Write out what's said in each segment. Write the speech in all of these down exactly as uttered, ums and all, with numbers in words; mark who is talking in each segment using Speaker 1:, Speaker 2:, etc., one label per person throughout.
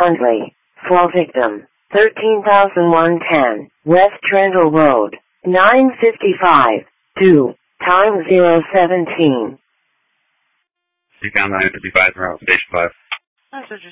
Speaker 1: Hundley. Fall victim. thirteen thousand one hundred ten. West Trendle Road. nine fifty-five. two. Time zero seventeen.
Speaker 2: Decom nine fifty-five, route station five.
Speaker 3: Messages.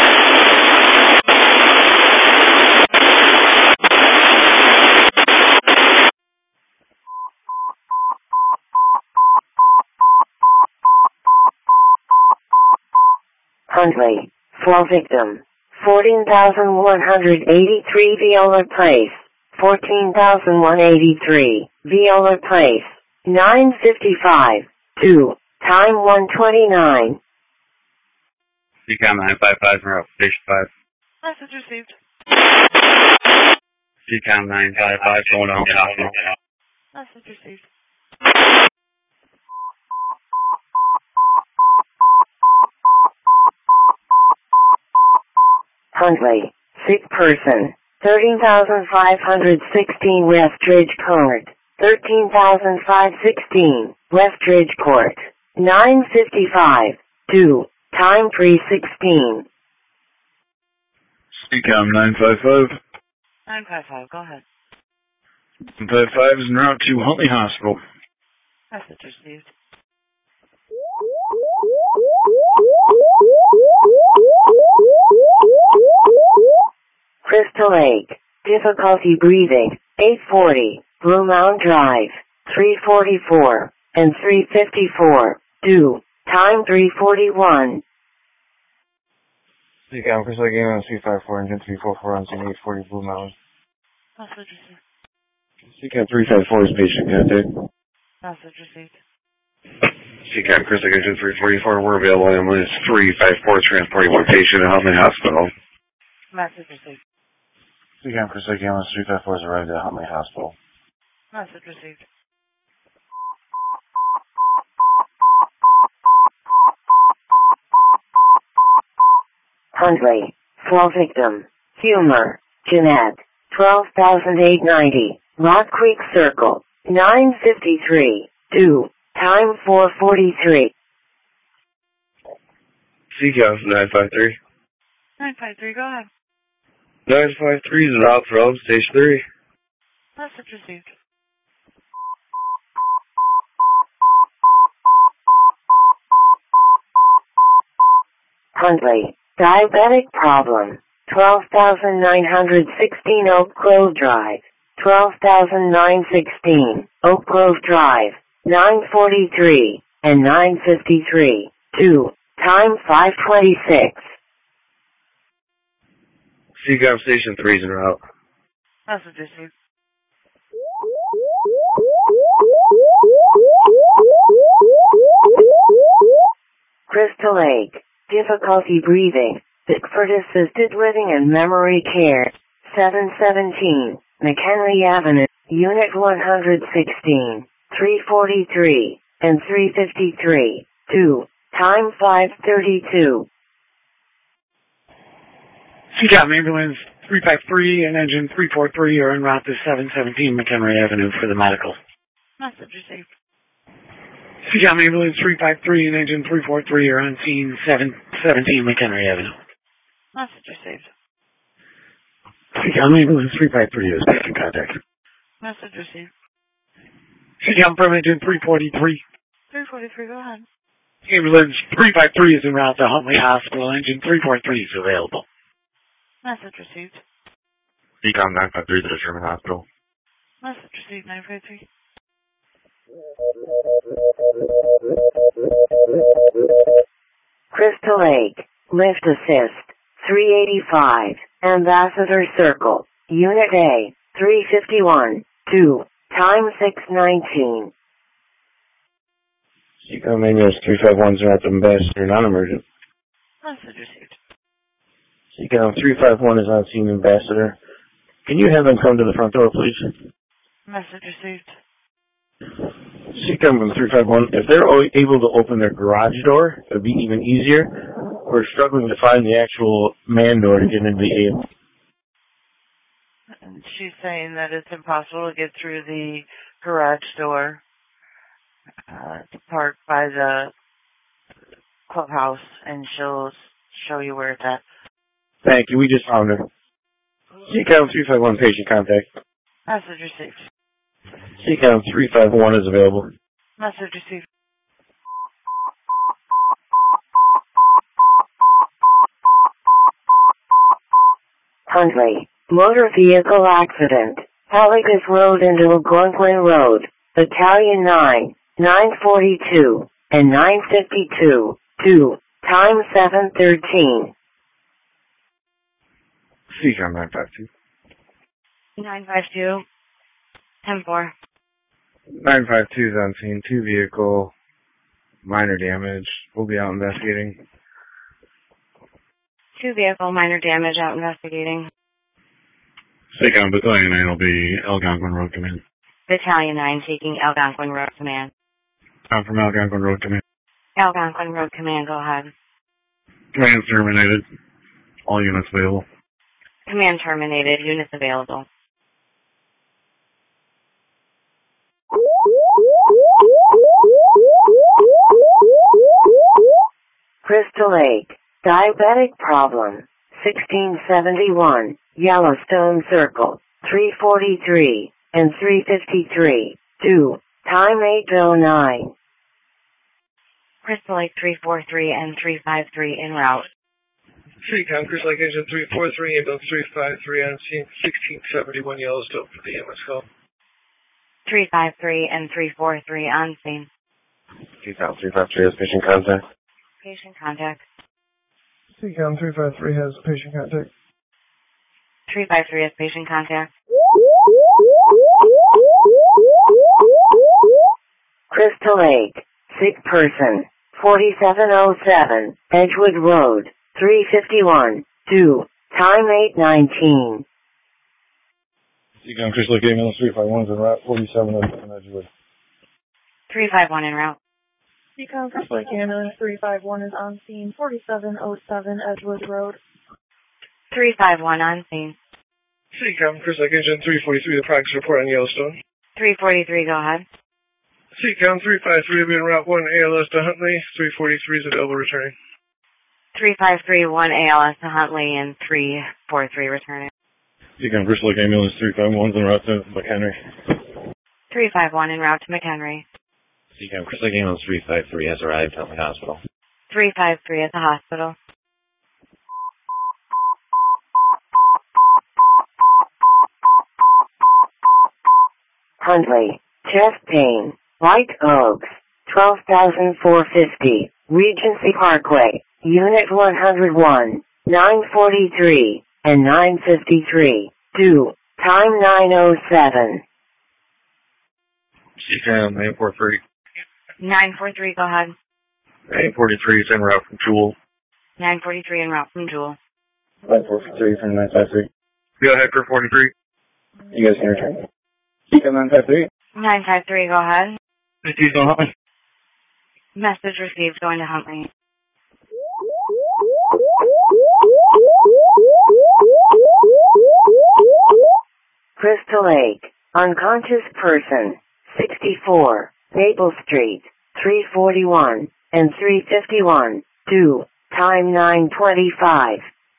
Speaker 1: Hundley. Fall victim. fourteen thousand one hundred eighty-three Viola Place. fourteen thousand one hundred eighty-three. Viola Place. nine fifty-five. two. Time one twenty-nine.
Speaker 2: Decom nine fifty-five, route station five.
Speaker 3: Message received.
Speaker 2: Decom nine fifty-five, going to Huntley Hospital.
Speaker 3: Message received.
Speaker 1: Hundley. Sick person. thirteen thousand five hundred sixteen Westridge Court. thirteen thousand five hundred sixteen Westridge Court. nine fifty-five. two. Time three sixteen.
Speaker 4: Decom nine fifty-five.
Speaker 3: nine five five, go ahead.
Speaker 4: nine fifty-five is en route to Huntley Hospital.
Speaker 3: Message received.
Speaker 1: Crystal Lake. Difficulty breathing. eight forty. Blue Mound Drive. three forty-four. And three fifty-four. two. Time three forty-one.
Speaker 5: Decom Crystal Lake Ambulance three five four, engine three forty-four on scene eight forty Blue Mountain.
Speaker 3: Message received.
Speaker 5: Decom three five four is patient contact.
Speaker 3: Message received.
Speaker 2: Decom Crystal Lake engine three forty-four, we're available. Ambulance three five four, transporting one patient to Huntley Hospital.
Speaker 3: Message received.
Speaker 5: Decom Crystal Lake Ambulance three five four has arrived at Huntley Hospital.
Speaker 3: Message received.
Speaker 1: Hundley. Fall victim. Humor. Jeanette. twelve thousand eight hundred ninety. Rock Creek Circle. nine fifty-three. two. Time four forty-three.
Speaker 2: Decom nine fifty-three.
Speaker 3: nine five three, go ahead.
Speaker 2: nine fifty-three is en route from station three.
Speaker 3: Message received.
Speaker 1: Hundley. Diabetic problem. twelve thousand nine hundred sixteen Oak Grove Drive. twelve thousand nine hundred sixteen Oak Grove Drive. nine forty-three and nine fifty-three. two. Time five twenty-six.
Speaker 2: Decom station three is en route.
Speaker 3: Message received.
Speaker 1: Crystal Lake. Difficulty breathing. Bickford Assisted Living and Memory Care. seven seventeen. McHenry Avenue. Unit one hundred sixteen. three forty-three. And three fifty-three. two. Time five thirty-two.
Speaker 6: Decom Ambulance three five three and engine three forty-three are en route to seven seventeen McHenry Avenue for the medical.
Speaker 3: Message received.
Speaker 6: Decom Ambulance three five three and engine three forty-three are on scene seven seventeen McHenry Avenue.
Speaker 3: Message received.
Speaker 6: Decom Ambulance three five three is patient contact.
Speaker 3: Message received.
Speaker 6: Decom from engine three forty-three.
Speaker 3: three forty-three, go ahead.
Speaker 6: Ambulance three five three is en route to Huntley Hospital. Engine three forty-three is available.
Speaker 3: Message received.
Speaker 2: Decom nine fifty-three to the Sherman Hospital.
Speaker 3: Message received, nine five three.
Speaker 1: Crystal Lake. Lift Assist. three eighty-five. Ambassador Circle. Unit A. three fifty-one. two. Time six nineteen.
Speaker 5: Decom Ambulance three five one is en route to Ambassador non-emergent.
Speaker 3: Message received.
Speaker 5: Decom three five one is on scene Ambassador. Can you have them come to the front door, please?
Speaker 3: Message received.
Speaker 5: Decom from three five one, if they're able to open their garage door, it would be even easier. We're struggling to find the actual man door to get into the A M.
Speaker 3: And she's saying that it's impossible to get through the garage door uh, to park by the clubhouse, and she'll show you where it's at.
Speaker 5: Thank you. We just found her. C CAM three five one patient contact.
Speaker 3: Message received.
Speaker 5: C CAM three five one is available.
Speaker 3: Message received.
Speaker 1: Huntley, motor vehicle accident. Haligas Road into Algonquin Road, Battalion nine, nine forty-two, and nine fifty-two, two, time seven thirteen.
Speaker 4: C CAM nine five two.
Speaker 3: nine five two, ten four.
Speaker 4: nine five two is on scene. Two vehicle, minor damage. We'll be out investigating.
Speaker 3: Two vehicle, minor damage, out investigating.
Speaker 4: C CAM Battalion nine will be Algonquin Road Command.
Speaker 3: Battalion nine taking Algonquin Road Command.
Speaker 4: I'm from Algonquin Road Command.
Speaker 3: Algonquin Road Command, go ahead.
Speaker 4: Command's terminated. All units available.
Speaker 3: Command terminated, units available.
Speaker 1: Crystal Lake, diabetic problem, sixteen seventy-one, Yellowstone Circle, three forty-three, and three fifty-three, two, time eight oh nine.
Speaker 3: Crystal Lake three four three and three five three en route.
Speaker 7: C CAM, Crystal Lake Engine three four three, ambulance three five three on scene, sixteen seventy-one Yellowstone for the M S call.
Speaker 3: three five three and three four three on scene.
Speaker 5: C CAM three five three has patient contact.
Speaker 3: Patient contact.
Speaker 7: C CAM three five three has patient contact.
Speaker 3: three five three has patient contact.
Speaker 1: Crystal Lake, sick person, forty-seven oh seven, Edgewood Road, three fifty-one, two, time eight nineteen.
Speaker 5: C CAM Crystal Lake ambulance three five one is en route forty-seven oh seven Edgewood.
Speaker 3: three five one en route.
Speaker 8: C CAM Crystal Lake ambulance three five one is on scene, forty-seven oh seven Edgewood Road.
Speaker 3: three five one on scene.
Speaker 7: C CAM, Crystal Lake Engine three forty-three, the progress report on Yellowstone.
Speaker 3: three forty-three, go ahead.
Speaker 7: C CAM three five three will be en route one A L S to Huntley, three forty-three is available returning.
Speaker 3: three five three, one A L S to Huntley, and three four three returning.
Speaker 5: C CAM Crystal Lake ambulance three five one is en route to McHenry.
Speaker 3: three five one en route to McHenry.
Speaker 5: C CAM Crystal Lake ambulance three five three has arrived at the hospital.
Speaker 3: three five three at the hospital.
Speaker 1: Huntley, chest pain, White Oaks, twelve thousand four hundred fifty, Regency Parkway, Unit one oh one, nine forty-three, and nine fifty-three, two, time nine oh seven.
Speaker 2: C CAM nine four three.
Speaker 3: nine four three, go ahead.
Speaker 2: nine forty-three is en route from Jewel.
Speaker 3: nine forty-three en route from Jewel.
Speaker 5: nine four three from nine five three.
Speaker 2: Go ahead for forty-three.
Speaker 5: You guys can return. C CAM nine five three.
Speaker 3: nine five three, go ahead.
Speaker 5: He's on Huntley.
Speaker 3: Message received, going to Huntley.
Speaker 1: Crystal Lake, unconscious person, sixty-four, Maple Street, three forty-one, and three fifty-one, two, time nine twenty-five.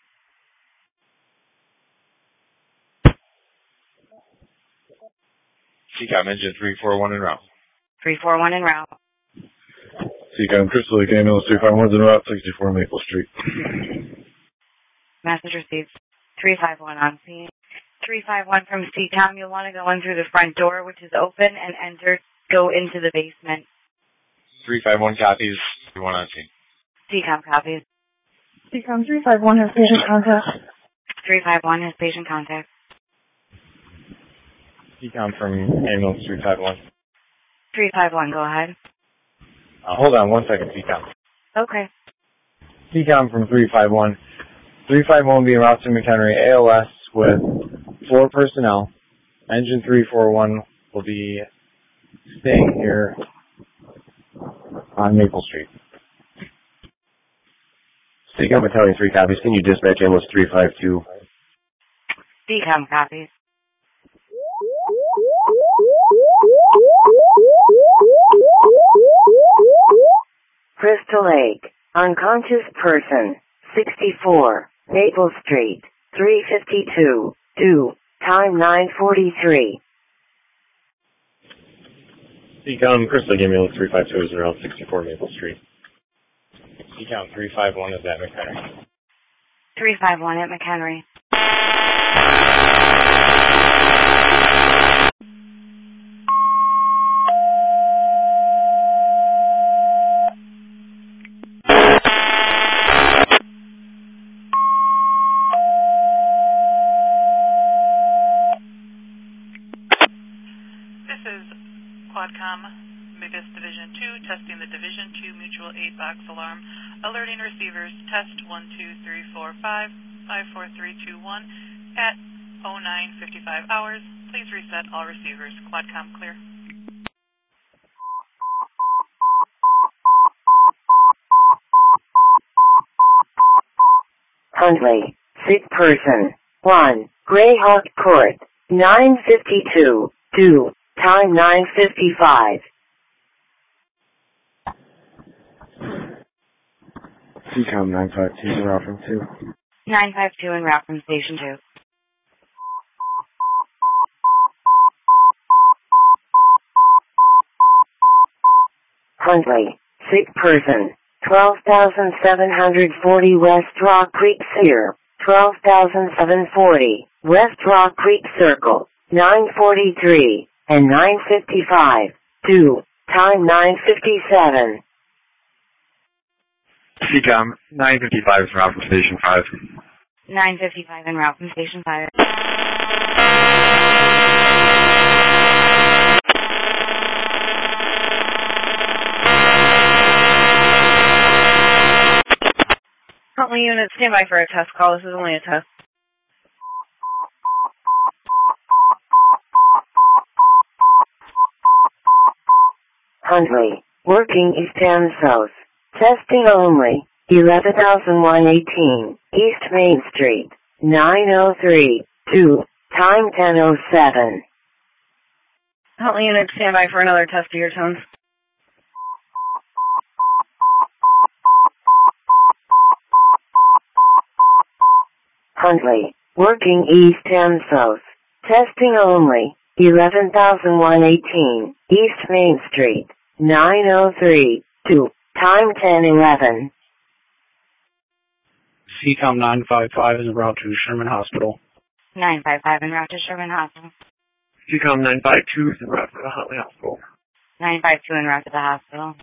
Speaker 5: C CAM engine three four one en route.
Speaker 3: three four one en route.
Speaker 5: C CAM Crystal Lake ambulance three five one is en route sixty-four Maple Street.
Speaker 3: Message received. three five one on scene. three five one from C CAM, you'll want to go in through the front door, which is open, and enter, go into the basement.
Speaker 5: three five one copies. three one on scene.
Speaker 3: C CAM copies.
Speaker 8: C CAM three five one has patient contact.
Speaker 3: three five one has patient contact.
Speaker 5: C CAM from ambulance three five one.
Speaker 3: three five one, go ahead.
Speaker 5: Uh, hold on one second, C CAM.
Speaker 3: Okay.
Speaker 5: C CAM from three five one. three five one will be en route to McHenry A L S with four personnel. Engine three four one will be staying here on Maple Street. C CAM Battalion three copies. Can you dispatch ambulance three five two?
Speaker 3: C CAM copies.
Speaker 1: Crystal Lake, unconscious person, sixty-four, Maple Street, three fifty-two, two, time nine forty-three.
Speaker 5: Decom, Crystal Gaming three five two is around sixty-four Maple Street. Decom three five one is at McHenry.
Speaker 3: three five one at McHenry.
Speaker 9: This is Quadcom, MIGUS Division two, testing the Division two Mutual Aid Box Alarm, alerting receivers, test one two three four five, five four three two one at oh nine fifty-five hours. Please reset all receivers. Quadcom clear.
Speaker 1: Huntley, sick person, one, Greyhawk Court, nine fifty-two, two, time nine fifty-five.
Speaker 4: Decom nine five two is route from two.
Speaker 3: nine five two en route from Station two.
Speaker 1: Huntley, sick person, twelve thousand seven hundred forty West Rock Creek Sear, twelve thousand seven hundred forty, West Rock Creek Circle, nine forty-three, and nine fifty-five, two, time nine fifty-seven.
Speaker 5: Decom nine fifty-five is route from Station five.
Speaker 3: nine fifty-five en route from Station five.
Speaker 8: Huntley unit, stand by for a test call. This is only a test.
Speaker 1: Huntley, working East and South. Testing only, eleven thousand one hundred eighteen, East Main Street, nine oh three, two, time ten oh seven.
Speaker 8: Huntley unit, stand by for another test of your tones.
Speaker 1: Huntley, working East and South. Testing only, eleven thousand one hundred eighteen, East Main Street, nine oh three, two, time ten eleven.
Speaker 6: C COM nine five five is en route to Sherman Hospital.
Speaker 3: nine five five en route to Sherman Hospital.
Speaker 7: C COM nine five two is en route to the Huntley Hospital.
Speaker 3: nine five two en route to the hospital.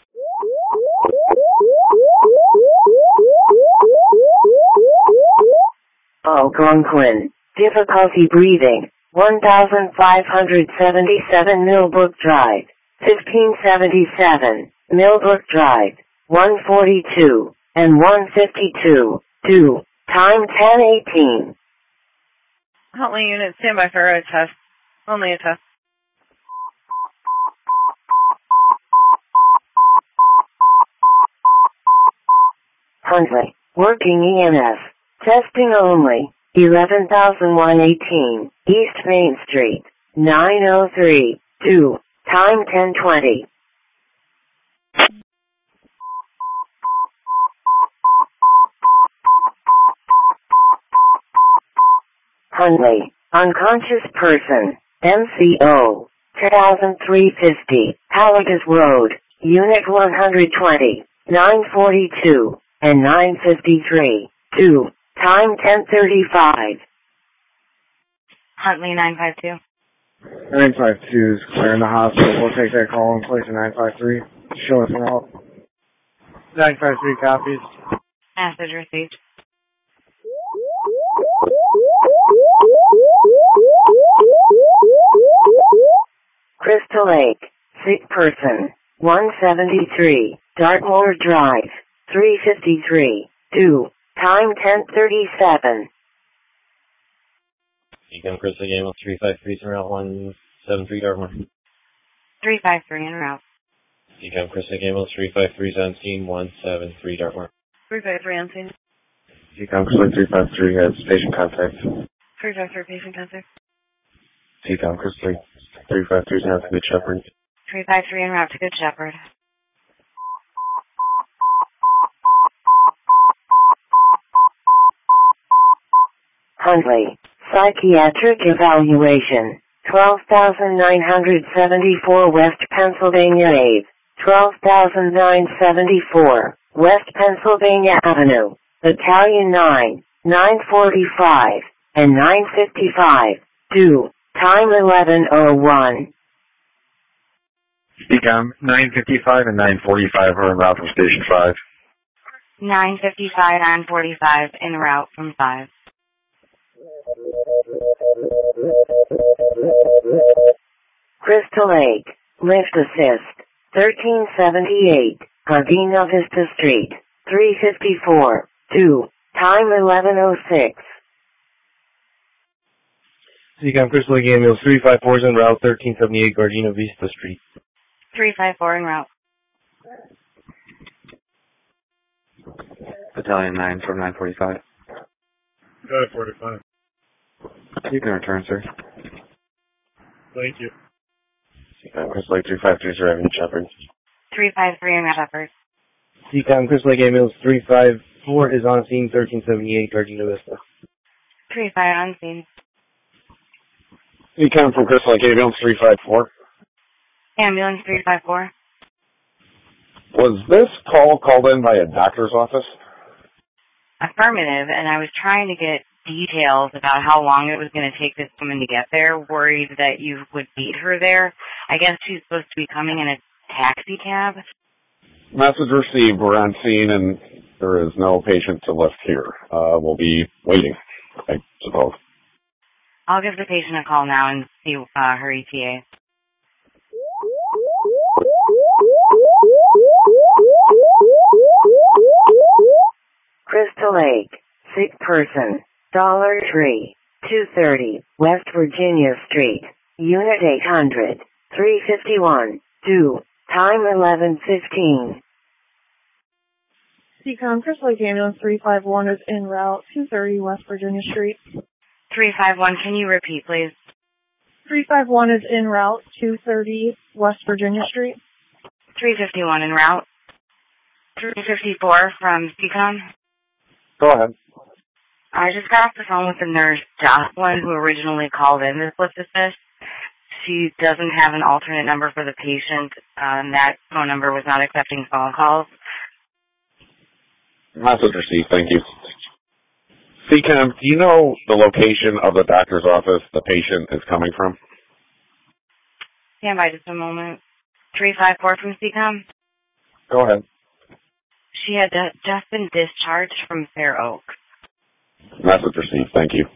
Speaker 1: Algonquin, difficulty breathing, one thousand five hundred seventy-seven Millbrook Drive, fifteen seventy-seven, Millbrook Drive, one forty-two, and one fifty-two, two, time ten eighteen.
Speaker 8: Huntley unit, stand by for a test. Only a test.
Speaker 1: Huntley, working E M S. Testing only, eleven thousand one hundred eighteen, East Main Street, nine oh three, two, time ten twenty. Huntley, unconscious person, M C O, one thousand three hundred fifty, Halligas Road, Unit one hundred twenty, nine forty-two, and nine fifty-three, two, time ten thirty-five.
Speaker 3: Huntley nine five two.
Speaker 4: nine five two is clearing the hospital. We'll take that call in place of nine five three. Show us route.
Speaker 5: nine five three copies.
Speaker 3: Message received.
Speaker 1: Crystal Lake, sick person, one seventy-three, Dartmoor Drive, three fifty-three, two, time ten thirty-seven.
Speaker 5: Decom Crystal Gaming three five three is route one seven three Dartmoor.
Speaker 3: three five three en route.
Speaker 5: Decom Crystal Gaming three five three is on scene one seven three Dartmoor.
Speaker 8: three five three on scene.
Speaker 4: Decom Crystal three five three has patient contact.
Speaker 8: three five three patient contact.
Speaker 4: Decom Crystal three five three is now to Good Shepherd.
Speaker 3: three five three en route to Good Shepherd.
Speaker 1: Huntley. Psychiatric evaluation. twelve thousand nine hundred seventy-four West Pennsylvania Ave. twelve thousand nine hundred seventy-four West Pennsylvania Avenue. Battalion nine, nine forty-five, and nine fifty-five. Due. Time eleven oh one.
Speaker 5: C COM nine fifty-five and nine forty-five are en route from Station five.
Speaker 3: nine fifty-five, nine forty-five en route from five.
Speaker 1: Crystal Lake. Lift assist. thirteen seventy-eight. Gardena Vista Street. three fifty-four. two. Time eleven oh six.
Speaker 5: C COM Crystal Lake Ambulance three five four is en route thirteen seventy-eight Gardena Vista Street.
Speaker 3: three five four en route.
Speaker 2: Battalion nine from nine forty-five.
Speaker 7: nine forty-five.
Speaker 2: You can return, sir.
Speaker 7: Thank you.
Speaker 2: C COM Crystal Lake three five three is arriving in Shepherd.
Speaker 3: three five three en route Shepherd.
Speaker 5: C COM Crystal Lake Ambulance three five four is on scene thirteen seventy-eight Gardena Vista.
Speaker 3: three five on scene.
Speaker 2: C COM from Crystal Lake Ambulance three five four.
Speaker 3: Ambulance three five four.
Speaker 2: Was this call called in by a doctor's office?
Speaker 3: Affirmative, and I was trying to get details about how long it was going to take this woman to get there, worried that you would meet her there. I guess she's supposed to be coming in a taxi cab.
Speaker 2: Message received. We're on scene, and there is no patient to lift here. Uh, we'll be waiting, I suppose.
Speaker 3: I'll give the patient a call now and see uh, her E T A.
Speaker 1: Crystal Lake. Sick person. Dollar Tree. two thirty. West Virginia Street. Unit eight hundred. three fifty-one. Due. Time eleven fifteen.
Speaker 8: C COM Crystal Lake Ambulance three five one is en route two thirty West Virginia Street.
Speaker 3: three five one, can you repeat, please?
Speaker 8: three five one is en route two thirty West Virginia Street.
Speaker 3: three fifty-one en route. three fifty-four from C COM.
Speaker 2: Go ahead.
Speaker 3: I just got off the phone with the nurse, Jocelyn, who originally called in this lift assist. She doesn't have an alternate number for the patient, uh, and that phone number was not accepting phone calls.
Speaker 2: Message received. Thank you. C COM, do you know the location of the doctor's office the patient is coming from?
Speaker 3: Stand by just a moment. three five four from C COM.
Speaker 2: Go ahead.
Speaker 3: She had just been discharged from Fair Oak.
Speaker 2: Message received. Thank you.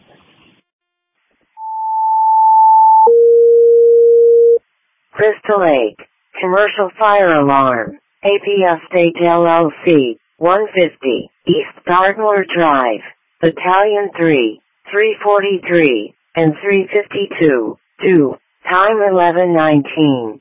Speaker 1: Crystal Lake. Commercial fire alarm. A P S State L L C. one fifty. East Gardner Drive. Battalion three. three forty-three. And three fifty-two. Due. Time eleven nineteen.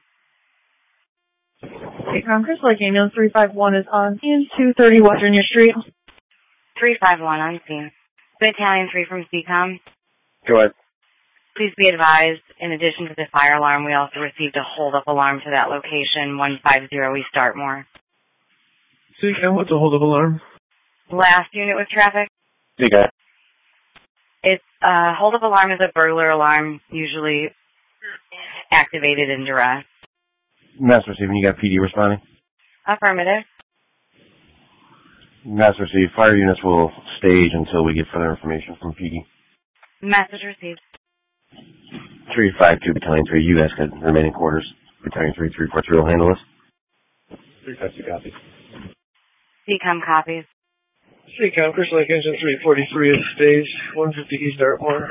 Speaker 8: C COM Crystal Lake Ambulance three five one is on scene two thirty West Virginia Street.
Speaker 3: three five one on scene. Battalion three from C COM.
Speaker 2: Go ahead.
Speaker 3: Please be advised, in addition to the fire alarm, we also received a hold-up alarm to that location, one five zero East Dartmoor.
Speaker 7: C COM, what's a hold of alarm?
Speaker 3: Last unit with traffic.
Speaker 2: C COM.
Speaker 3: It's uh, hold-up alarm is a burglar alarm, usually activated in duress.
Speaker 5: Mass receiving. You got P D responding?
Speaker 3: Affirmative.
Speaker 5: Mass received. Fire units will stage until we get further information from P D.
Speaker 3: Message received.
Speaker 5: three five two Battalion three, you guys got remaining quarters. Battalion three, three four three will handle this.
Speaker 2: three five two copy.
Speaker 3: C COM copies.
Speaker 7: C COM, Crystal Lake Engine three forty-three is staged, one fifty East Dartmoor.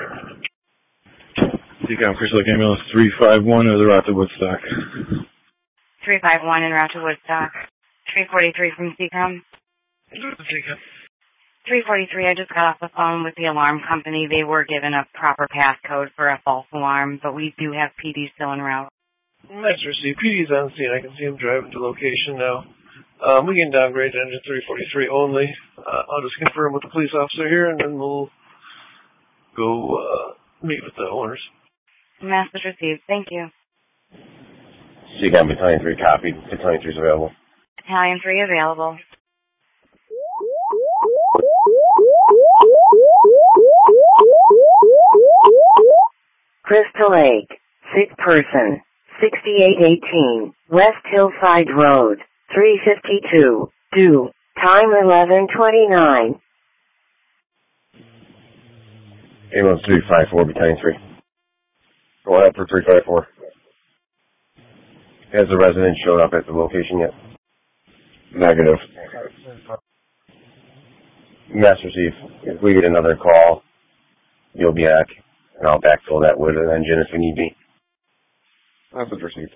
Speaker 10: C COM, Crystal Lake Ambulance three five one or the route to Woodstock.
Speaker 3: three five one en route to Woodstock. three forty-three from C COM.
Speaker 7: C COM.
Speaker 3: three forty-three, I just got off the phone with the alarm company. They were given a proper passcode for a false alarm, but we do have P D still en route.
Speaker 7: Master C, P D's on scene. I can see him driving to location now. Um, we can downgrade to engine three forty-three only. Uh, I'll just confirm with the police officer here, and then we'll go uh, meet with the owners.
Speaker 3: Message received. Thank you.
Speaker 5: So you got Battalion three copied. Battalion three is available.
Speaker 3: Battalion three available.
Speaker 1: Woo! Crystal Lake, sick person, sixty-eight eighteen, West Hillside Road, three fifty-two, due, time eleven twenty-nine.
Speaker 11: Ambulance three five four, Battalion three. Go ahead for three five four. Has the resident showed up at the location yet?
Speaker 2: Negative.
Speaker 11: Master Chief, if we get another call, you'll be back, and I'll backfill that with an engine if we need be.
Speaker 2: Message received.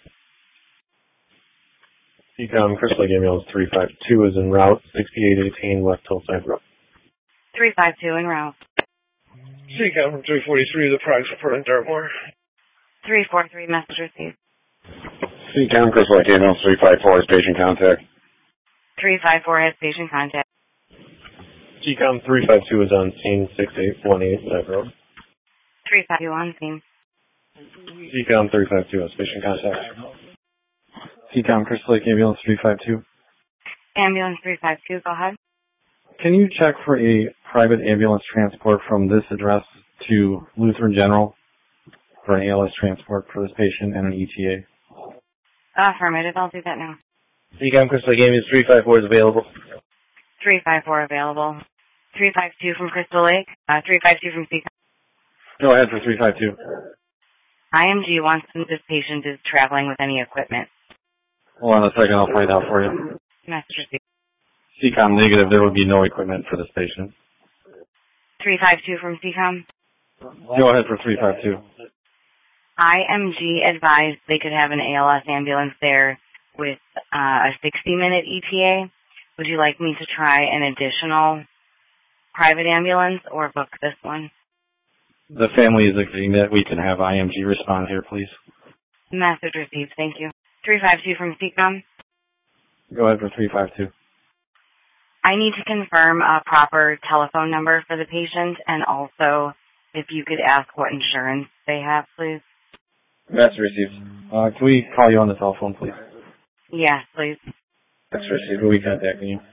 Speaker 12: C COM, Crystal Lake Ambulance three five two is en route, sixty-eight eighteen West Hillside Road.
Speaker 3: three five two en route.
Speaker 7: C COM from three forty-three, the products report in Dartmoor.
Speaker 3: three four three, message received.
Speaker 2: C COM, Crystal Lake Ambulance three five four is patient contact.
Speaker 3: three five four has patient contact.
Speaker 12: C COM three five two is on scene, six eight one eight that road.
Speaker 3: three five two on scene.
Speaker 12: C COM three five two has patient contact.
Speaker 5: C COM, Crystal Lake Ambulance three five two.
Speaker 3: Ambulance three five two, go ahead.
Speaker 5: Can you check for a private ambulance transport from this address to Lutheran General for an A L S transport for this patient and an E T A?
Speaker 3: Affirmative, I'll do that now.
Speaker 7: C COM, Crystal Lake Ambulance three five four is available.
Speaker 3: three five four available. three five two from Crystal Lake. Uh, three five two from C COM.
Speaker 5: Go ahead for three five two.
Speaker 3: I M G wants to know if this patient is traveling with any equipment.
Speaker 5: Hold on a second, I'll find out for you.
Speaker 3: Message received.
Speaker 5: C COM negative, there would be no equipment for this patient.
Speaker 3: three five two from C COM.
Speaker 5: Go ahead for three five two.
Speaker 3: I M G advised they could have an A L S ambulance there with uh, a sixty minute E T A. Would you like me to try an additional private ambulance or book this one?
Speaker 5: The family is agreeing that we can have I M G respond here, please.
Speaker 3: Message received, thank you. three five two from C COM.
Speaker 5: Go ahead for three five two.
Speaker 3: I need to confirm a proper telephone number for the patient, and also if you could ask what insurance they have, please.
Speaker 11: That's received.
Speaker 5: Uh, can we call you on the telephone, please?
Speaker 3: Yes, please.
Speaker 11: That's received.
Speaker 5: Who are we contacting you?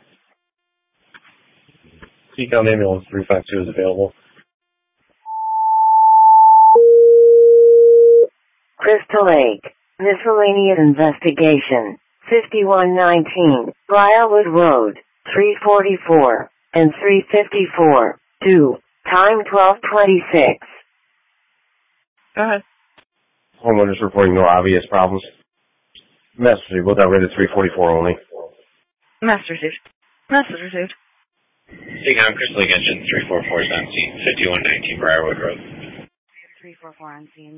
Speaker 12: C COM Ambulance three five two is available.
Speaker 1: Crystal Lake, miscellaneous investigation, fifty-one nineteen, Briarwood Road, three forty-four, and three fifty-four, due, time twelve twenty-six.
Speaker 3: Go ahead.
Speaker 11: Homeowners reporting no obvious problems. Message received. We'll direct to three forty-four only.
Speaker 3: Message received. Message received.
Speaker 13: C COM, Crystal Lake Engine three four four is on scene, fifty-one nineteen Briarwood Road.
Speaker 3: three four four on scene.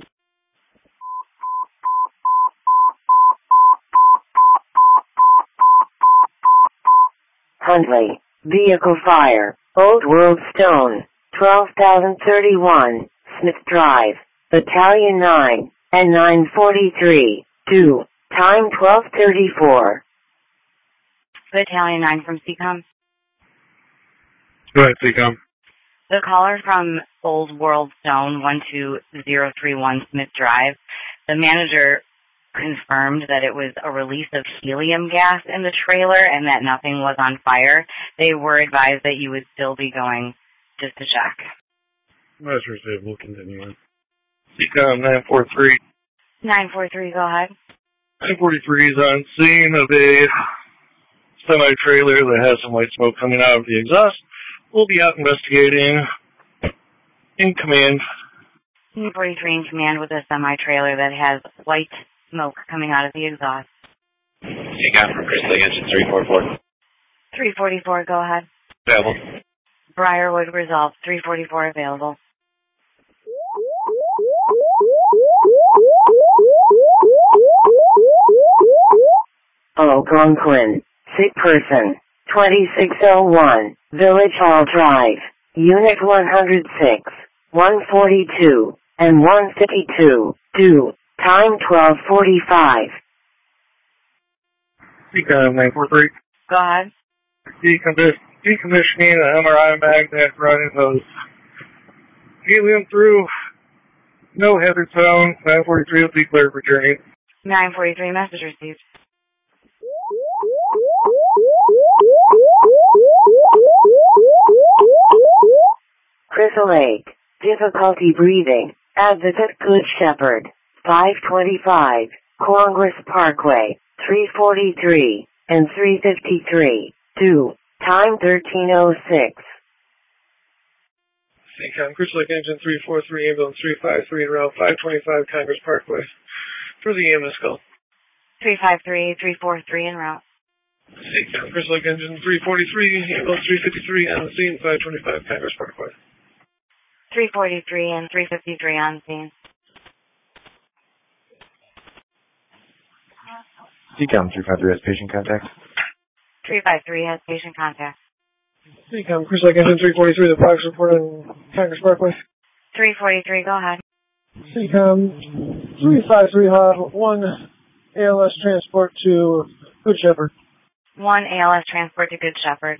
Speaker 1: Huntley, vehicle fire, Old World Stone, twelve thousand thirty-one, Smith Drive, Battalion nine, and nine forty-three, due, time twelve thirty-four.
Speaker 3: Battalion nine from C COM.
Speaker 10: Go ahead, C COM.
Speaker 3: The caller from Old World Stone, one two zero three one Smith Drive, the manager confirmed that it was a release of helium gas in the trailer and that nothing was on fire. They were advised that you would still be going just to check.
Speaker 10: Message received. We'll continue on.
Speaker 7: C COM nine four three.
Speaker 3: nine four three, go ahead.
Speaker 7: nine forty-three is on scene of a semi-trailer that has some white smoke coming out of the exhaust. We'll be out investigating. In command.
Speaker 3: nine forty-three in command with a semi-trailer that has white smoke coming out of the exhaust.
Speaker 13: C COM from Crystal Lake Engine three four four.
Speaker 3: three forty-four, go ahead.
Speaker 13: Available.
Speaker 3: Briarwood resolved, three forty-four available.
Speaker 1: Algonquin, sick person, twenty-six oh one, Village Hall Drive, Unit one oh six, one forty-two, and one fifty-two, due, time twelve forty-five.
Speaker 7: C COM nine four three.
Speaker 3: Go ahead.
Speaker 7: Decommis- decommissioning an M R I magnet running those helium through. No hazard zone. nine forty-three will be cleared for journey.
Speaker 3: nine forty-three, message received.
Speaker 1: Crystal Lake, difficulty breathing, Advocate Good Shepherd, five twenty-five, Congress Parkway, three forty-three, and three fifty-three, two, time thirteen oh six.
Speaker 7: C COM, Cruise Lake Engine three four three, Ambulance three five three, en route five twenty-five, Congress Parkway, for the E M S call.
Speaker 3: three five three, three four three, en route.
Speaker 7: C COM, Cruise Lake Engine three forty-three, Ambulance three fifty-three, on scene, five twenty-five, Congress Parkway.
Speaker 3: three forty-three and three fifty-three on scene.
Speaker 5: C COM three five three has patient contact.
Speaker 3: three five three has patient contact.
Speaker 7: C COM, Cruise Lake Engine three forty-three, the box report on Congress Parkway.
Speaker 3: three forty-three, go ahead.
Speaker 7: C COM, three five three, Hod, one A L S transport to Good Shepherd.
Speaker 3: one A L S transport to Good Shepherd.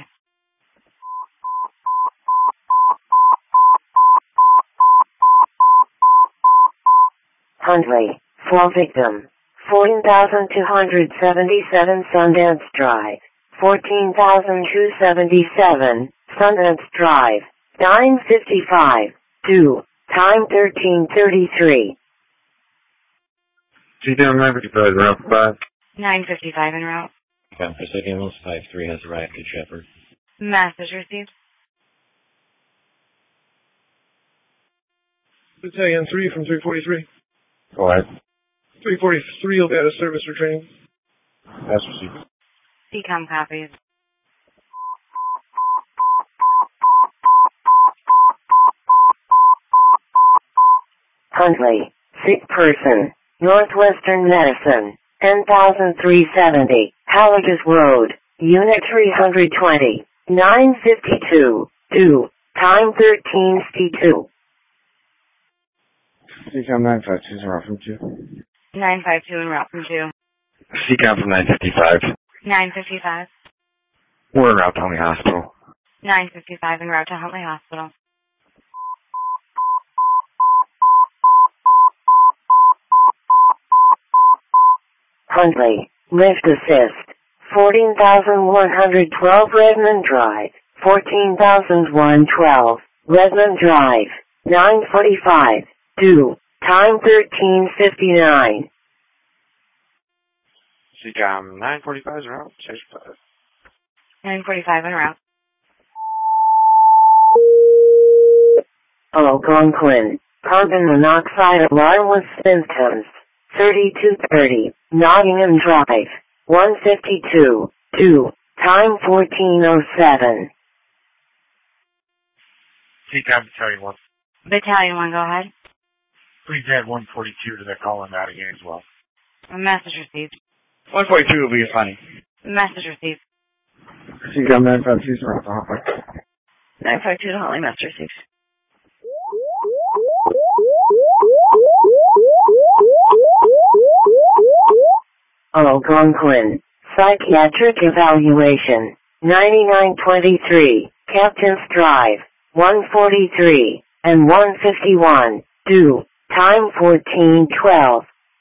Speaker 1: Huntley, fall victim, fourteen thousand two hundred seventy-seven Sundance Drive, fourteen thousand two hundred seventy-seven, Sundance Drive, nine fifty-five, two, time thirteen thirty-three.
Speaker 12: C COM nine fifty-five, route five.
Speaker 3: nine fifty-five en route.
Speaker 13: C COM, Chris Lake Ambulance five three has arrived, Good Shepherd.
Speaker 3: Message received.
Speaker 7: Battalion three from three forty-three.
Speaker 12: Go ahead.
Speaker 7: three forty-three will be out of service for training.
Speaker 12: That's received.
Speaker 3: C COM copies.
Speaker 1: Huntley, sick person, Northwestern Medicine, ten thousand three hundred seventy, Halligus Road, Unit three hundred twenty, nine fifty-two, two, time thirteen fifty-two.
Speaker 4: C COM nine five two is en route from two.
Speaker 3: nine five two en route from two.
Speaker 5: C COM from nine fifty-five.
Speaker 3: nine fifty-five.
Speaker 5: We're en route to Huntley Hospital.
Speaker 3: nine fifty-five en route to Huntley Hospital.
Speaker 1: Huntley, lift assist, fourteen thousand one hundred twelve Redmond Drive, fourteen thousand one hundred twelve Redmond Drive, nine forty-five, two, time thirteen fifty-nine.
Speaker 5: C COM nine forty-five is en route, six five.
Speaker 3: nine forty-five en route.
Speaker 1: Algonquin, carbon monoxide alarm with symptoms, thirty-two thirty, Nottingham Drive, one fifty-two, two, time fourteen oh seven.
Speaker 5: C COM Battalion one.
Speaker 3: Battalion one, go ahead.
Speaker 5: Please add one forty-two to the call on that again as well.
Speaker 3: A message received.
Speaker 5: one forty-two will be funny.
Speaker 3: Message received.
Speaker 4: C COM nine five two is en route to Huntley.
Speaker 3: nine five two to Huntley, message received.
Speaker 1: Algonquin, psychiatric evaluation, ninety-nine twenty-three, Captain's Drive, one forty-three, and one fifty-one, two, time fourteen twelve.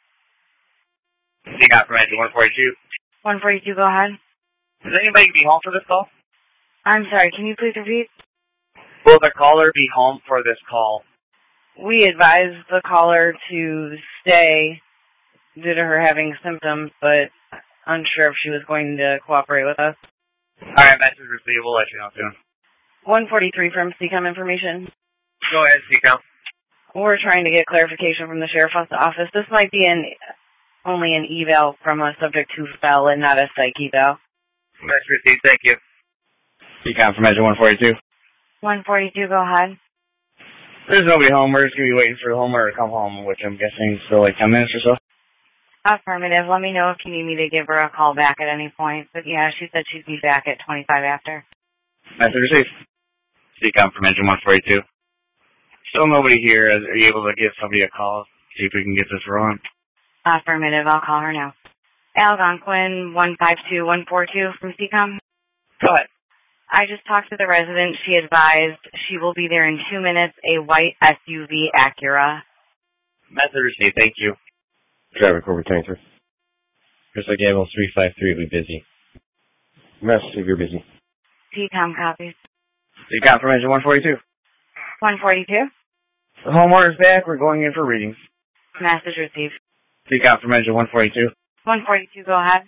Speaker 13: C COM from Engine one forty-two.
Speaker 3: one forty-two, go ahead.
Speaker 13: Does anybody be home for this call?
Speaker 3: I'm sorry, can you please repeat?
Speaker 13: Will the caller be home for this call?
Speaker 3: We advised the caller to stay due to her having symptoms, but unsure if she was going to cooperate with us.
Speaker 13: Alright, message received. We'll let you know soon.
Speaker 3: one forty-three from C COM information.
Speaker 13: Go ahead, C COM.
Speaker 3: We're trying to get clarification from the sheriff's office. This might be an only an eval from a subject who fell and not a psych eval.
Speaker 13: Message received. Thank you.
Speaker 5: C COM from Engine one forty-two.
Speaker 3: one forty-two, go ahead.
Speaker 5: There's nobody home. We're just going to be waiting for the homeowner to come home, which I'm guessing is still like ten minutes or so.
Speaker 3: Affirmative. Let me know if you need me to give her a call back at any point. But yeah, she said she'd be back at twenty-five after.
Speaker 5: Message received. C COM from Engine one forty-two. Still nobody here. Are you able to give somebody a call? See if we can get this rolling.
Speaker 3: Affirmative. I'll call her now. Algonquin one five two one four two from C COM.
Speaker 5: Go ahead.
Speaker 3: I just talked to the resident. She advised she will be there in two minutes. A white S U V Acura.
Speaker 13: Message received. Thank you.
Speaker 11: Traffic over twenty-three.
Speaker 13: Chris Lake Ambulance three five three will be busy.
Speaker 11: Message if you're busy.
Speaker 3: C COM copies.
Speaker 5: C COM from Engine one forty-two.
Speaker 3: one forty-two.
Speaker 5: The homeowner's back. We're going in for readings.
Speaker 3: Message received.
Speaker 5: C COM from engine one forty-two.
Speaker 3: one forty-two, go ahead.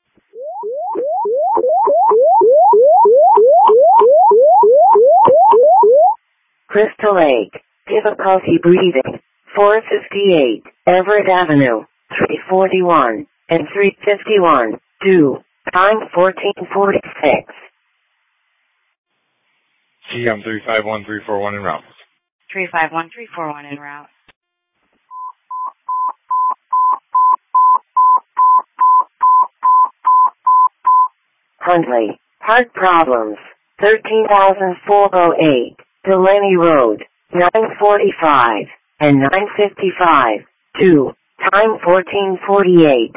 Speaker 1: Crystal Lake, difficulty breathing, four fifty-eight, Everett Avenue, three forty-one, and three fifty-one, two, time fourteen forty-six.
Speaker 12: C COM three five one three four one en route.
Speaker 3: three five one three four one en route.
Speaker 1: Huntley, heart problems, thirteen thousand four oh eight, Delaney Road, nine forty-five, and nine fifty-five, two, time fourteen forty-eight.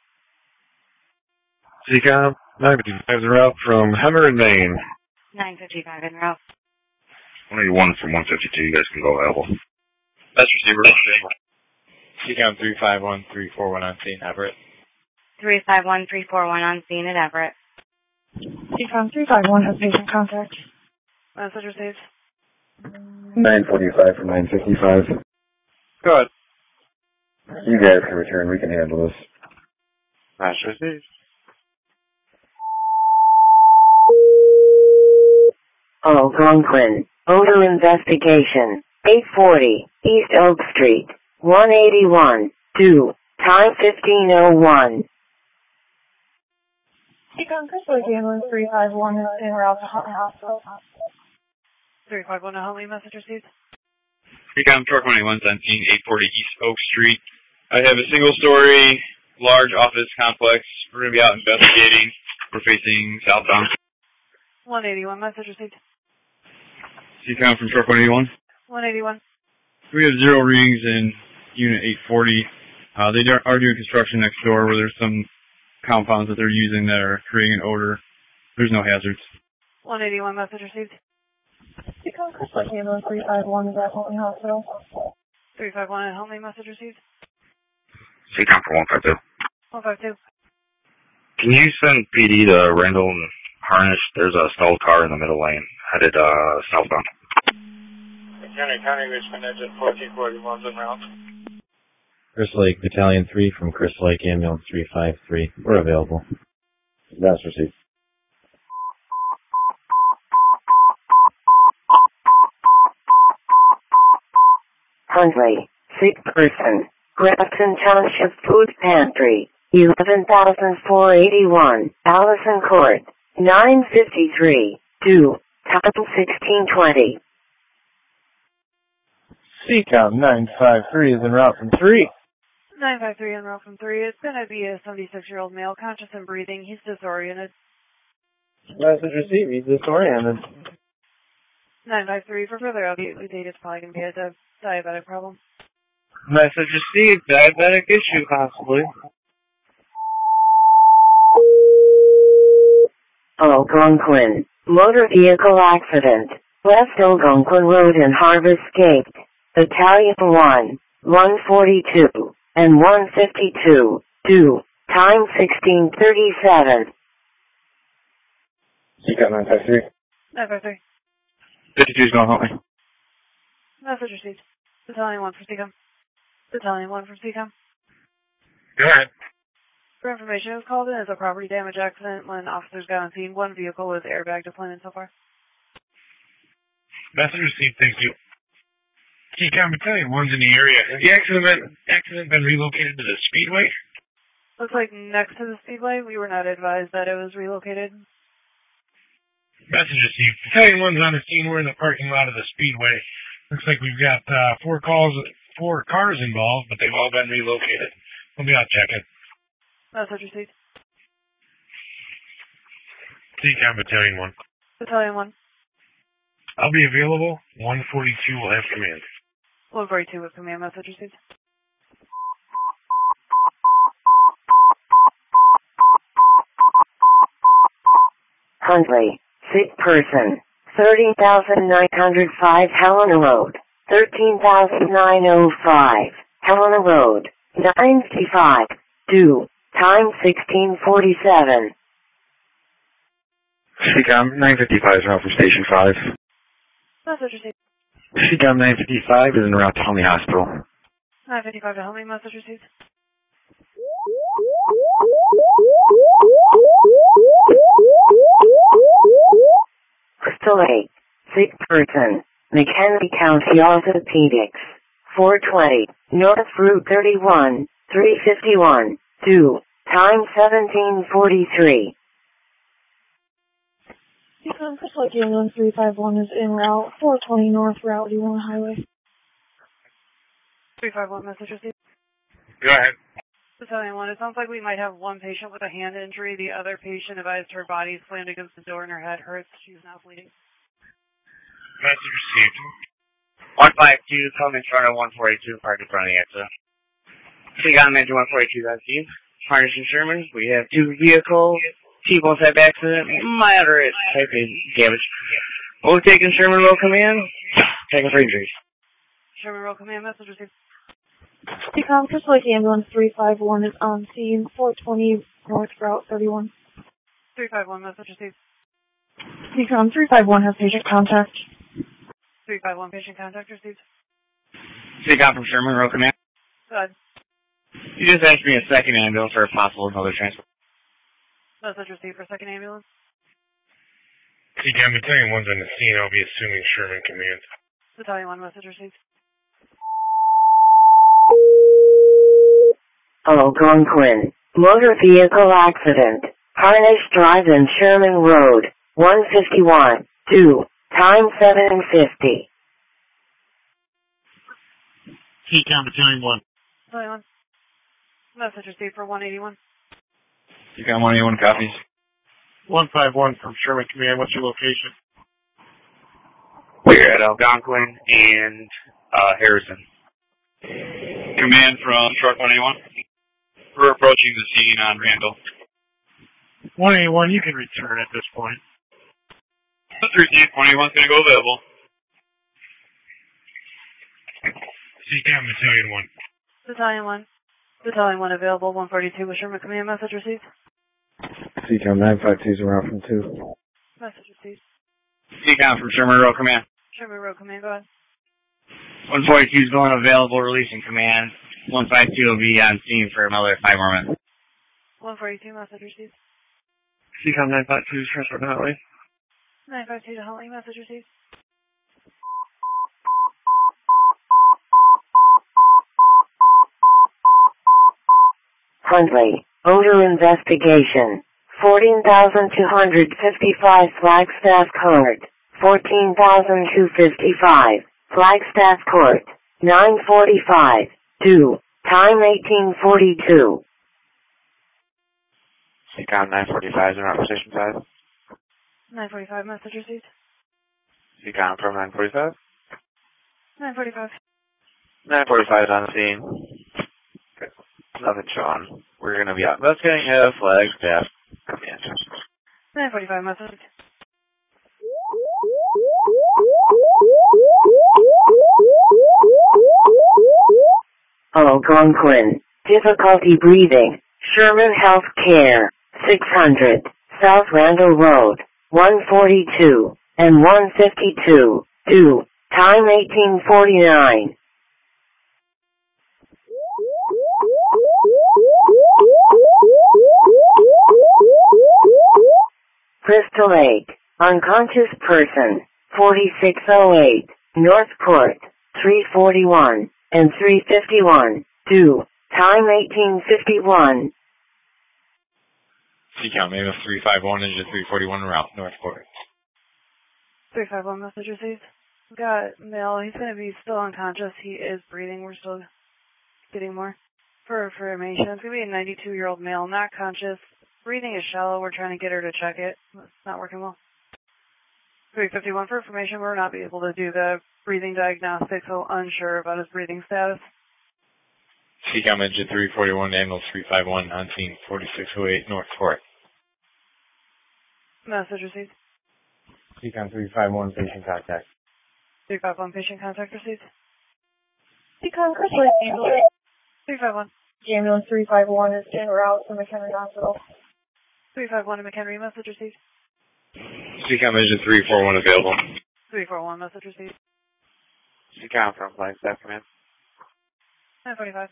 Speaker 10: C COM nine fifty-five en route from Hemmer in Maine.
Speaker 3: nine fifty-five en route.
Speaker 13: one eighty-one from one fifty-two, you guys can go available. Best receiver.
Speaker 12: C COM three five one three four one on scene, Everett.
Speaker 3: three five one three four one on scene at Everett.
Speaker 8: C COM three five one has patient contact.
Speaker 9: Message received.
Speaker 11: nine forty-five from nine fifty-five.
Speaker 5: Go ahead.
Speaker 11: You guys can return. We can handle this.
Speaker 5: Message received.
Speaker 1: Algonquin, odor investigation, eight forty, East Oak Street, one eighty-one, two, time fifteen oh one.
Speaker 8: C COM Crystal Lake Ambulance three five one is en route to Huntley Hospital.
Speaker 9: three five one to Huntley, message received.
Speaker 13: C COM Torque one eighty-one on scene, eight forty East Oak Street. I have a single-story, large office complex. We're going to be out investigating. We're facing southbound.
Speaker 9: one eighty-one, message received.
Speaker 10: C COM from Torque one eighty-one.
Speaker 9: one eighty-one.
Speaker 10: We have zero readings in Unit eight forty. Uh, they are doing construction next door where there's some compounds that they're using that are creating an odor. There's no hazards.
Speaker 9: one eighty-one, message received.
Speaker 8: C COM Crystal Lake Ambulance three five one is at Huntley Hospital.
Speaker 9: three five one at Huntley, message received.
Speaker 13: C COM for one five two.
Speaker 9: one five two.
Speaker 13: Can you send P D to Randall and Harnish? There's a stalled car in the middle lane, headed uh, southbound.
Speaker 12: McHenry County, Richmond, engine fourteen forty-one en route.
Speaker 14: Crystal Lake Battalion three from Crystal Lake Ambulance three five three. We're available.
Speaker 11: That's received.
Speaker 1: Huntley, sick person, Grafton Township Food Pantry, eleven thousand four eighty-one, Allison Court, nine fifty-three, two, time sixteen twenty.
Speaker 5: C COM nine five three is en route from three.
Speaker 9: nine five three en route from three. It's going to be a seventy-six-year-old male, conscious and breathing. He's disoriented.
Speaker 5: Message received. He's disoriented.
Speaker 9: nine five three, for further update, we think it's probably going to be a di- diabetic problem.
Speaker 5: Message received. Diabetic issue, possibly.
Speaker 1: Algonquin, motor vehicle accident, West Algonquin Road and Harvest Gate, Battalion one, one forty-two, and one fifty-two, two, time sixteen thirty-seven.
Speaker 11: C COM nine five three.
Speaker 9: nine five three.
Speaker 10: fifty-two's going home.
Speaker 9: Message received. Battalion one from C COM. Battalion one from C COM.
Speaker 10: Go ahead.
Speaker 9: For information, it was called in as a property damage accident. When officers got on scene, one vehicle was airbag deployment so far.
Speaker 10: Message received, thank you. C COM Battalion one's in the area. Has the accident been, accident been relocated to the Speedway?
Speaker 9: Looks like next to the Speedway. We were not advised that it was relocated.
Speaker 10: Message received. Battalion one's on the scene. We're in the parking lot of the Speedway. Looks like we've got uh, four calls, four cars involved, but they've all been relocated. We'll be out checking.
Speaker 9: Message received.
Speaker 10: C COM Battalion one.
Speaker 9: Battalion one.
Speaker 10: I'll be available. one forty-two will have command.
Speaker 9: one forty-two with command. Message received.
Speaker 1: Huntley, sick person, thirty thousand nine hundred five Helena Road, thirteen thousand nine hundred five Helena Road, nine fifty-five, two, time sixteen forty-seven.
Speaker 10: C COM nine fifty-five is out from Station five.
Speaker 9: Message received.
Speaker 15: C COM nine fifty-five is en route to Huntley Hospital.
Speaker 9: nine fifty-five to Huntley, message received.
Speaker 1: Crystal Lake, sick person, McHenry County Orthopedics, four twenty, North Route thirty-one, three fifty-one, two, time seventeen forty-three.
Speaker 8: C COM Crystal Lake Ambulance three five one is en route, four twenty North Route one Highway.
Speaker 9: three five one, message received.
Speaker 10: Go ahead.
Speaker 9: Battalion one, it sounds like we might have one patient with a hand injury. The other patient advised her body slammed against the door and her head hurts. She's now bleeding.
Speaker 10: Message received.
Speaker 16: one five two, coming in front of one forty-two, parked in front of the exit. C COM engine one forty-two, that's you. Harness and Sherman, we have two vehicles, T-bone type accident, moderate type A damage. Both taking Sherman Road Command, taking for injuries.
Speaker 9: Sherman Road Command, message received.
Speaker 8: C COM Crystal Lake Ambulance three five one is on scene, four twenty North Route thirty-one.
Speaker 9: three five one, message received.
Speaker 8: C COM three five one has patient contact.
Speaker 9: three five one, patient contact received.
Speaker 16: C COM from Sherman Road Command.
Speaker 9: Go ahead.
Speaker 16: You just asked me a second ambulance for a possible another transport.
Speaker 9: Message received for second ambulance.
Speaker 10: C COM Battalion one's on the scene. I'll be assuming Sherman Command.
Speaker 9: Battalion one, message received.
Speaker 1: Algonquin, motor vehicle accident, Harnish Drive and Sherman Road, one fifty-one, two, time seven fifty.
Speaker 10: C COM Battalion one.
Speaker 9: Battalion one. Message received for one eighty-one.
Speaker 13: C COM one eighty-one copies.
Speaker 10: one five one from Sherman Command. What's your location?
Speaker 16: We're at Algonquin and uh, Harrison.
Speaker 13: Command from Truck one eighty-one. We're approaching the scene on Randall.
Speaker 10: one eighty-one, you can return at this point.
Speaker 13: That's received. one eighty-one's going to go available.
Speaker 10: C COM Battalion one.
Speaker 9: Battalion one. Battalion one available, one forty-two with Sherman Command, message received.
Speaker 4: C COM nine five two is around from two.
Speaker 9: Message received.
Speaker 16: C COM from Sherman Road Command.
Speaker 9: Sherman Road Command, go ahead.
Speaker 16: one forty-two is going available, releasing command. one five two will be on scene for another five more minutes.
Speaker 9: one forty-two, message received.
Speaker 7: C COM nine five two is transferred to Huntley.
Speaker 9: nine five two to Huntley, message received.
Speaker 1: Huntley, odor investigation, fourteen thousand two hundred fifty-five Flagstaff Court, fourteen thousand two hundred fifty-five, Flagstaff Court, nine forty-five, two, time eighteen forty-two.
Speaker 11: C COM nine forty-five is around position five.
Speaker 9: nine forty-five, message received.
Speaker 11: C COM from nine forty-five.
Speaker 9: nine forty-five.
Speaker 11: nine forty-five is on scene. Nothing showing. We're going to be out investigating a Flagstaff command.
Speaker 9: nine forty-five, message.
Speaker 1: Algonquin, difficulty breathing, Sherman Health Care, six hundred, South Randall Road, one forty-two, and one fifty-two, two, time eighteen forty-nine. Crystal Lake, unconscious person, forty-six oh eight, North Court, three forty-one, and three fifty-one, two, time eighteen fifty-one.
Speaker 13: C COM Amos three five one, engine three forty-one, route North Court.
Speaker 9: three five one, message received. We've got male, he's going to be still unconscious. He is breathing. We're still getting more. For information, it's going to be a ninety-two-year-old male, not conscious. Breathing is shallow. We're trying to get her to check it. It's not working well. three fifty-one, for information, we're not be able to do the breathing diagnostic, so unsure about his breathing status.
Speaker 13: C COM engine three forty-one, ambulance three five one, on scene forty-six oh eight, North Court.
Speaker 9: Message received.
Speaker 5: C COM three five one, patient contact.
Speaker 9: three five one, patient contact received.
Speaker 8: C COM Crystal Lake Ambulance.
Speaker 9: three five one.
Speaker 8: Ambulance three five one is en route to McHenry Hospital.
Speaker 9: three five one to McHenry, message received.
Speaker 13: C COM engine three four one available.
Speaker 9: three four one, message received.
Speaker 16: Seacom from Flight Staff Command.
Speaker 9: nine forty-five.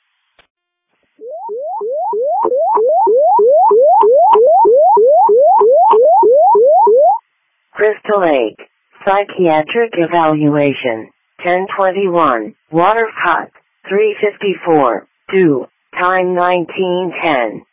Speaker 1: Crystal Lake, psychiatric evaluation, ten twenty-one, water cut, three fifty-four, due, time nineteen ten.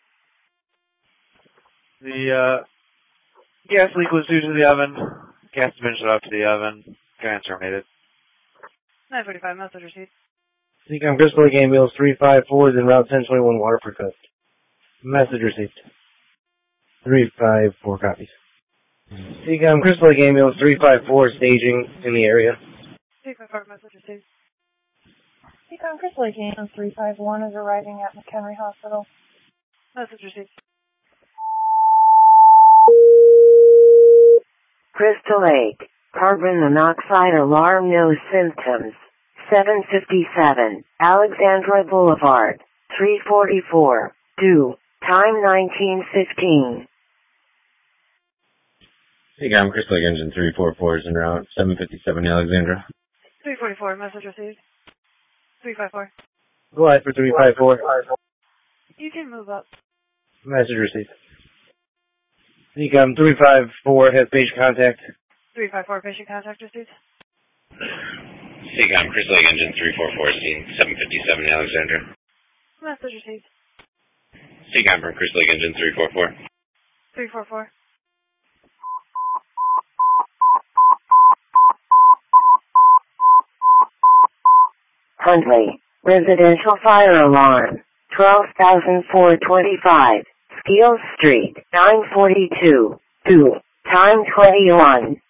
Speaker 16: The uh, gas leak was due to the oven. Gas has been shut off to the oven. Command terminated.
Speaker 9: nine forty-five, message received.
Speaker 5: Seacom Crystal Lake Ambulance three five four is en route ten twenty-one water per cut. Message received. three five four copies. Seacom Crystal Lake Ambulance three five four staging in the area.
Speaker 9: three five four, message received.
Speaker 8: Seacom Crystal Lake Ambulance three five one is arriving at McHenry Hospital.
Speaker 9: Message received.
Speaker 1: Crystal Lake, carbon monoxide alarm, no symptoms. seven fifty-seven, Alexandra Boulevard, three forty-four, due, time nineteen fifteen.
Speaker 14: Seacom Crystal Lake Engine three four four is en route, seven fifty-seven Alexandra.
Speaker 9: three forty-four, message received. three five four.
Speaker 5: Go ahead for three five four.
Speaker 9: You can move up.
Speaker 5: Message received. Seacom three five four has patient contact.
Speaker 9: three five four, patient contact received.
Speaker 11: Seacom Crystal Lake Engine three four four, scene seven fifty-seven Alexandra.
Speaker 9: Message received.
Speaker 11: Seacom from Crystal Lake Engine three four four.
Speaker 9: three four four.
Speaker 1: Huntley, residential fire alarm, twelve thousand four twenty-five, Skeels Street, nine forty-two, due, time twenty-one.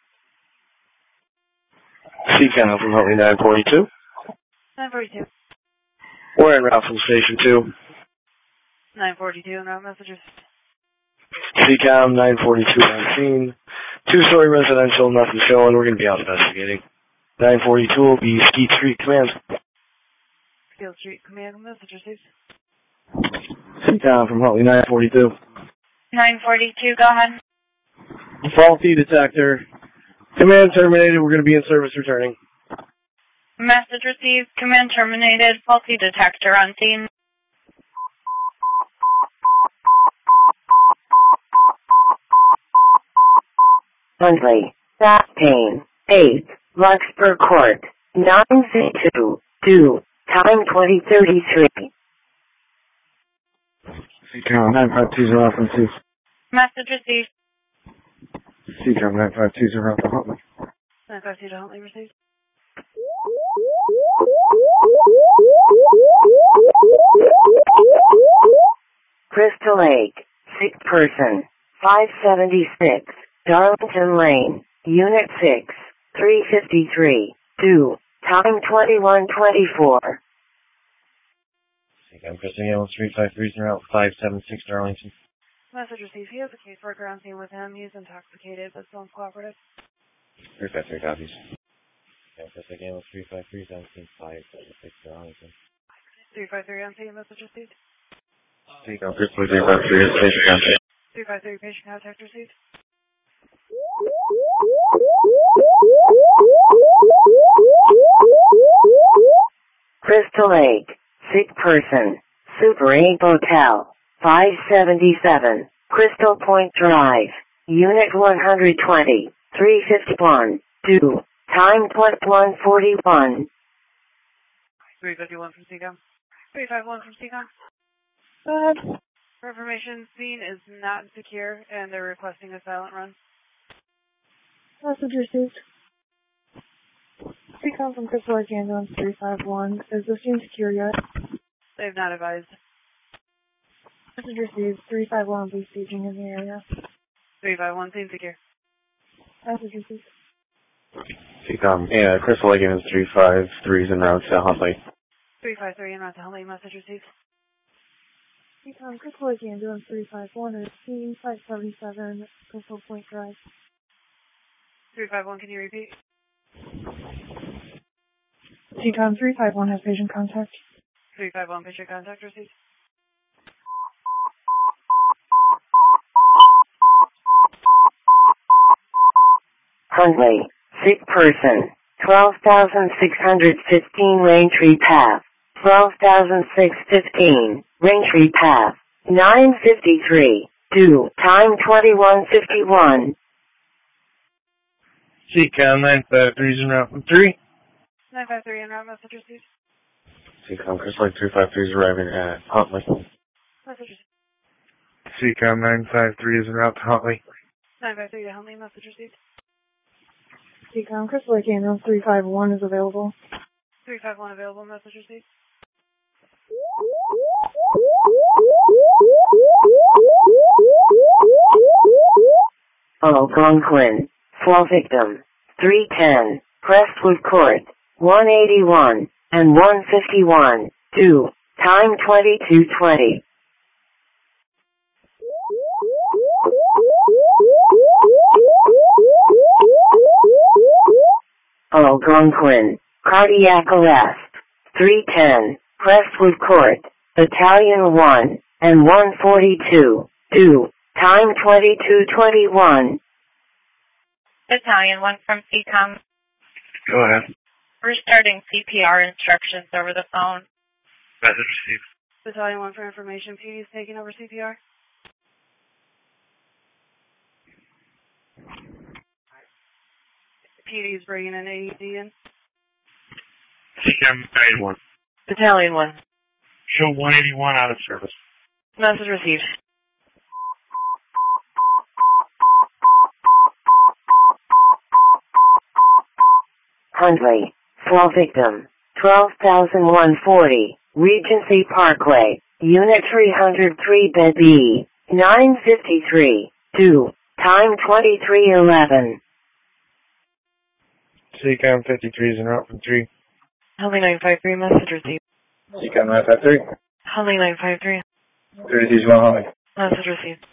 Speaker 7: Seacom from Huntley nine forty-two.
Speaker 9: nine forty-two.
Speaker 7: We're en route from Station two.
Speaker 9: nine forty-two, and route messages.
Speaker 7: Seacom nine forty-two on scene. Two-story residential, nothing showing. We're going to be out investigating. nine forty-two will be Skeet Street Command.
Speaker 9: Field Street Command, message received.
Speaker 7: Seacom from Huntley nine forty-two.
Speaker 3: nine forty-two, go ahead.
Speaker 7: Faulty detector. Command terminated. We're going to be in service returning.
Speaker 3: Message received. Command terminated. Faulty detector on scene.
Speaker 1: Huntley, back pain, eight, Luxburg Court, nine fifty-two, due, time twenty thirty-three.
Speaker 4: Seacom nine five two zero from two.
Speaker 3: Message received.
Speaker 4: Seacom nine five two zero from Huntley.
Speaker 9: nine five two to Huntley received.
Speaker 1: Crystal Lake, sick person, five seventy-six, Darlington Lane, Unit six, three fifty-three, due, time twenty-one twenty-four.
Speaker 5: Seacom Crystal Lake Ambulance three five three is en route five seven six Darlington.
Speaker 9: Message received. He has a caseworker on scene with him. He's intoxicated, but still cooperative.
Speaker 14: three five three copies.
Speaker 5: Seacom Crystal Lake Ambulance three five three is on scene five seven six Darlington.
Speaker 9: three five three on scene, message received.
Speaker 14: Seacom Crystal Lake three five three is patient contact.
Speaker 9: three five three, patient contact received.
Speaker 1: Crystal Lake, sick person, Super eight Hotel, five seventy-seven, Crystal Point Drive, Unit one twenty, three fifty-one, due, time twenty-one forty-one.
Speaker 9: three fifty-one from Seacom. three five one from Seacom.
Speaker 8: Go ahead.
Speaker 9: For information, scene is not secure, and they're requesting a silent run.
Speaker 8: Message received. Seacom from Crystal Lake Ambulance three five one. Is the scene secure yet?
Speaker 9: They've not advised.
Speaker 8: Message received. three five one will be sieging in the area.
Speaker 9: three five one, scene secure.
Speaker 8: Message received.
Speaker 12: Seacom, yeah, Crystal Lake is three five three is en route to Huntley.
Speaker 9: three five three en route to Huntley, message received.
Speaker 8: Seacom Crystal Lake Ambulance three five one is scene five seventy-seven, Crystal Point Drive.
Speaker 9: three five one, can you repeat?
Speaker 8: Seacom three five one has patient contact.
Speaker 9: three five one, patient contact received.
Speaker 1: Huntley, sick person, twelve thousand six hundred fifteen Raintree Path, twelve thousand six hundred fifteen Raintree Path, nine fifty-three, two, time twenty-one fifty-one.
Speaker 4: C COM nine five three is en route from three.
Speaker 8: nine five three en route, message received.
Speaker 12: C COM Chris Lake three five three is arriving at Huntley.
Speaker 8: Message received.
Speaker 4: C COM nine five three is en route to Huntley.
Speaker 8: nine five three to Huntley, message received. C COM Crystal Lake ambulance three five one is available. three five one available, message received.
Speaker 1: Algonquin, fall victim, three ten, Crestwood Court, one eighty-one, and one fifty-one, two, time twenty-two twenty. Algonquin, cardiac arrest, three ten, Crestwood Court, Battalion one, and one forty-two, two, time twenty-two twenty-one.
Speaker 17: Battalion one from C COM.
Speaker 7: Go ahead.
Speaker 17: We're starting C P R instructions over the phone.
Speaker 7: Message received.
Speaker 8: Battalion one for information. P D is taking over C P R. P D is bringing an A E D in.
Speaker 10: C COM eighty-one.
Speaker 3: Battalion one.
Speaker 10: Show one eighty-one out of service.
Speaker 3: Message received.
Speaker 1: Huntley, fall victim, twelve thousand one hundred forty, Regency Parkway, Unit three oh three bed B, nine fifty-three, two, time twenty-three eleven.
Speaker 4: C COM fifty-three is en route from three.
Speaker 3: Huntley nine five three, message received.
Speaker 12: C COM nine five three.
Speaker 3: Huntley nine five three.
Speaker 12: thirty-three is one Huntley.
Speaker 3: Message received.